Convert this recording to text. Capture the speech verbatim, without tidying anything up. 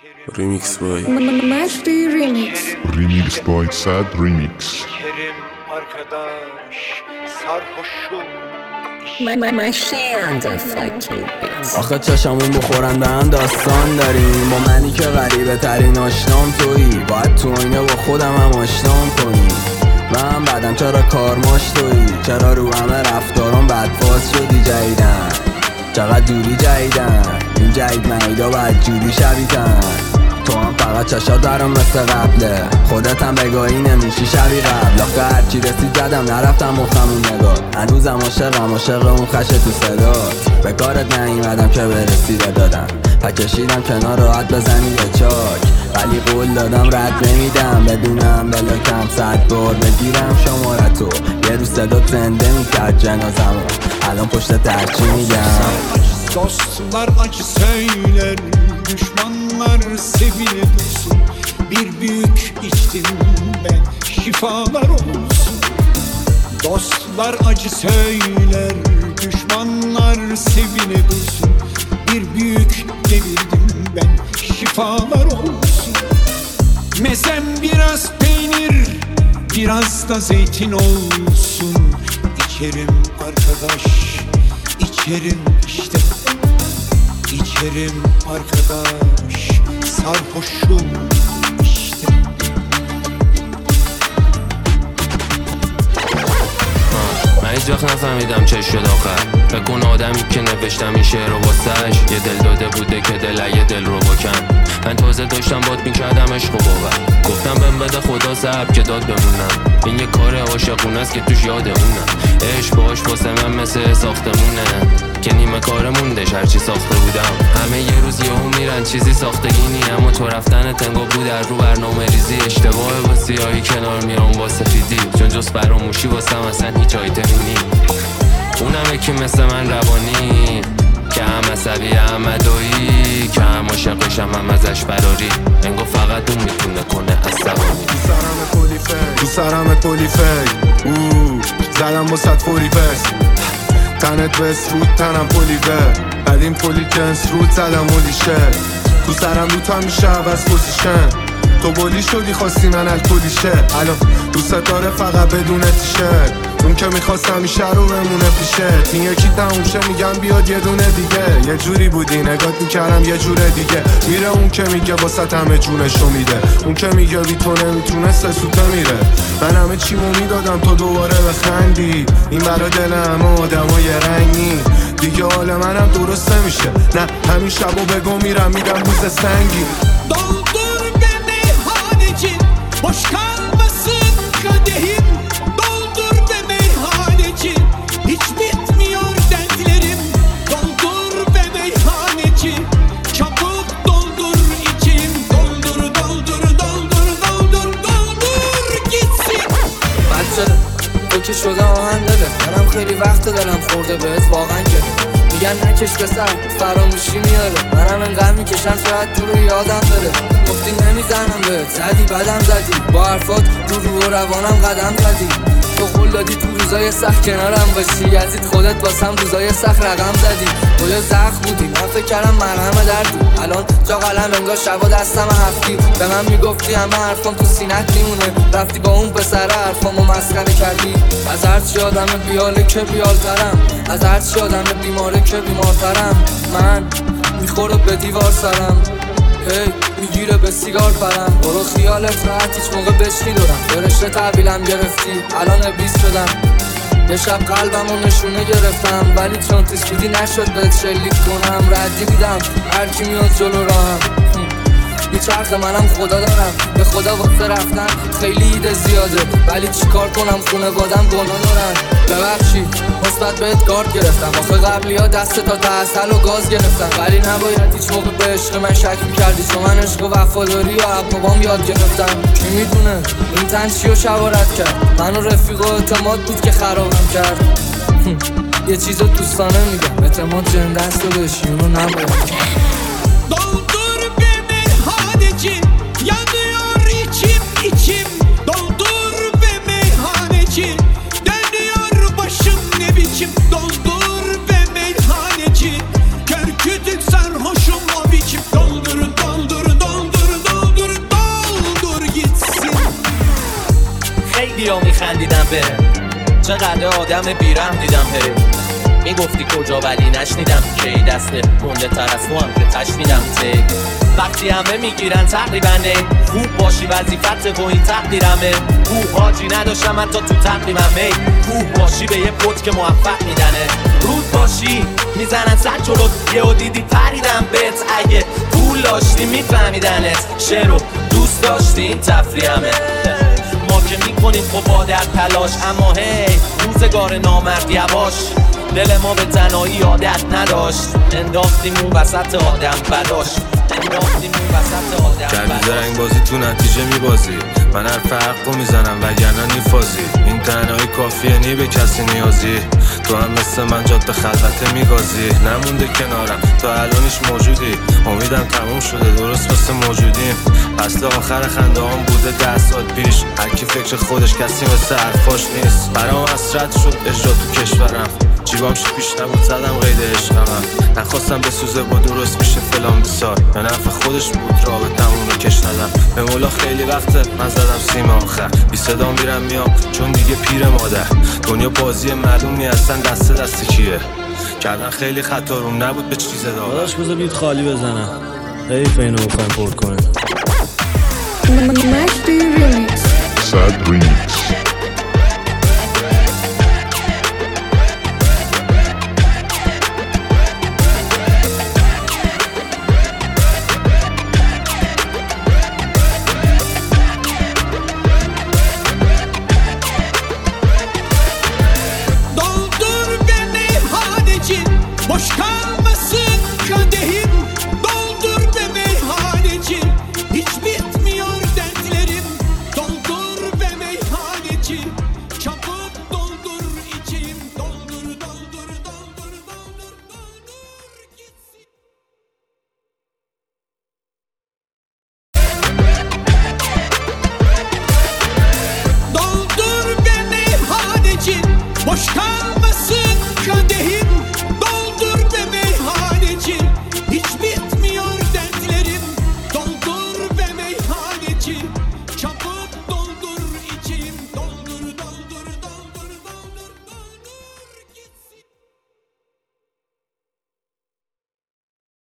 Remix boy. Mashti remix. Remix boy sad remix. Kerim arkadaş sarhoşum. Mashti on the fucking beats. آخه چشمون بخورن به هم داستان داریم. با منی که غریبه ترین آشنام تویی. باید تو آینه با خودم هم آشنام کنی. من بعدم چرا کارماش تویی. چرا رو همه رفتارم بدفاز شدی جدیدن. چقدر دوری جدیدن. این جدید مهیدا باید جوری شبیدن. تو هم فقط چشات برام مثل قبله. خودت هم بگاهی نمیشی شبی قبل. آخه هرچی رسید زدم نرفتم مخمون نگاه. هنوزم عاشقم عاشق اون خشه تو صدات. به کارت نیومدم که برسی دادم. پکشیدم کنار راحت بزنی به چاک. ولی قول دادم رد نمیدم. بدونم بلاکم صد بار بگیرم شمارتو. یه روز صدات زنده میکرد جنازمو. الان پشت ترچی میگم. Dostlar acı söyler, düşmanlar sevine dursun. Bir büyük içtim ben, şifalar olsun. Dostlar acı söyler, düşmanlar sevine dursun. Bir büyük devirdim ben, şifalar olsun. Mezem biraz peynir, biraz da zeytin olsun. İçerim arkadaş, içerim işte. İçerim arkadaş, sarhoşum işte. من هیچ وقت نفهمیدم چه شد آخر. بکن آدمی که نوشتم این شعر رو واسش یه دل داده بوده که دل یه دل رو بکن. من تازه داشتم باد میکردم عشق و باور. گفتم بهم بده خدا صبر که داد بمونم. این یه کار عاشقونه است که توش یاد اونم. عشق باش واسه من مثل ساختمونه که نیمه کار موندش هرچی ساخته بودم. همه یه روز یهو میرن چیزی ساختگی نی. اما تو رفتن تنگو بود در رو برنامه ریزی. اشتباه با سیاهی کنار میرم با سفیدی. چون جز فراموشی واسم اصلا هیچ آیتمی نی. اونم یکی مثل من روانی که هم عصبی هم مدایی که هم عاشقشم هم ازش فراری. انگو فقط اون میتونه کنه عصبانی. تو سرم پولی فیک تو سرم پولی فیک اوه زدم با صد فوری پس تنت بس رود تنم پولی به قدیم پولی کنس رود زدم مولی شه. تو سرم رو تا میشه عوض پوزیشن. تو بولی شدی خواستی من الکولی شه. الان دوست داره فقط بدون تیشه. اون که میخواست همیشه رو بمونه پیشه. این یکی تموم شه میگم بیاد یه دونه دیگه. یه جوری بودی نگات میکردم یه جور دیگه. میره اون که میگه واسه همه جونشو میده. اون که میگه بی تو نمیتونست سوته میره. من همه چیمو میدادم تو دوباره بخندی. این برا دل همه آدم های رنگی. دیگه حال منم درست نمیشه. نه همین شبو بگو میرم میدم روز سنگی. Doldur be meyhaneci, boş kalmasın kadehim. Doldur be meyhaneci, hiç bitmiyor dertlerim. Doldur be meyhaneci, çabuk doldur içim. Doldur, doldur, doldur, doldur, doldur gitsin. بد شده تو که شده آهن داره. منم خیلی وقت دارم خورده بهت واقعا گره. میگن نکش بسر فراموشی میاره. منم انقدر میکشم شاید تو رو یادم بره. گفتی نمیزنم بهت زدی بدم زدی. با حرفات رو رو و روانم قدم زدی. تو قول دادی تو روزای سخت کنارم باشی. یزید خودت واسم روزای سخت رقم زدی. تو یه زخم بودی من فکر کردم مرهم دردی. الان جا قلم انگار شبا دستم هفتی. به من میگفتی همه حرفام تو سینت میمونه. رفتی با اون پسر حرفامو مسخره کردی. از هرچی آدم بیاله که بیالترم. از هرچی آدم بیماره که بیمارترم. من میخوره به دیوار سرم. هی میگیره به سیگار پرم. برو خیالت راحت هیچ موقع بچنی دارم. برشته تحویلم گرفتی الان ابلیس شدم. یه شب قلبمو نشونه گرفتم. ولی چون تیسکودی نشد بهت شلیک کنم. ردی بیدم هرکی میاد جلو راهم. میچرخ منم خدا دارم. به خدا واسه رفتن خیلی ایده زیاده. ولی چیکار کنم خونه بادم گناه دارن. ببخشید مثبت بهت کارت گرفتم. آخه قبلی ها دست تا تحصل و گاز گرفتم. ولی نباید هیچ موقع به عشق من شک میکردی. چون من عشق و وفاداری و بابام یاد گرفتم. کی میدونه این تن چی و شوارت کرد. من و رفیق و اعتماد بود که خرابم کرد. یه چیز رو دوستانه میگم اعتماد جنده است و بهشی اونو نباید. Doldur be meyhaneci, yanıyor içim içim. Doldur be meyhaneci, dönüyor başım ne biçim. Doldur be meyhaneci, kör kütük sarhoşum o biçim. Doldur, doldur, doldur. بره. چقدر آدم بیرم دیدم هی میگفتی کجا ولی نشنیدم کی دست مونده تر از تو هم که تشنیدم تی وقتی همه میگیرن تقریبا خوب باشی وظیفت و این تقدیرمه خوب حاجی نداشتم حتی تو تقریبم می خوب باشی به یه پوت که موفق میدنه رود باشی میزنن سر جلوت یه و دیدی پریدم بهت اگه پول داشتی میفهمیدنت شعرو دوست داشتی این تفریحمه ما که میکنیم خب در تلاش اما هی روزگار نامرد یواش دل ما به تنهایی عادت نداشت انداختیم اون وسط آدم بلاش انداختیم اون وسط آدم کردی زرنگ بازی تو نتیجه میبازی من هر فرقو میزنم وگرنه نیفازی این تنهایی کافیه نی به کسی نیازی تو هم مثل من جاده خلوته میگازی نمونده کنارم تا الانش موجودی امیدم تموم شده درست واسه موجودیم فصل آخر خنده هم بوده ده سال پیش هر کی فکر خودش کسی مثل حرفاش نیست برام حسرت شد اجرا تو کشورم جیبام شو پیش نبود زدم قید عشقم نخواستم بسوزه با درست میشه فلان بسار یا نفع خودش بود رابطمون رو کش ندم به مولا خیلی وقته من زدم سیم آخر بی صدا میرم میام چون دیگه پیر مادر دنیا بازی معلوم نی اصلا دست دست کیه کردن خیلی خطا روم نبود به چیز داغم داداش بذار بیت خالی بزنم حیف اینو بخوایم پر کنیم Mashby Remix. Sad Remix.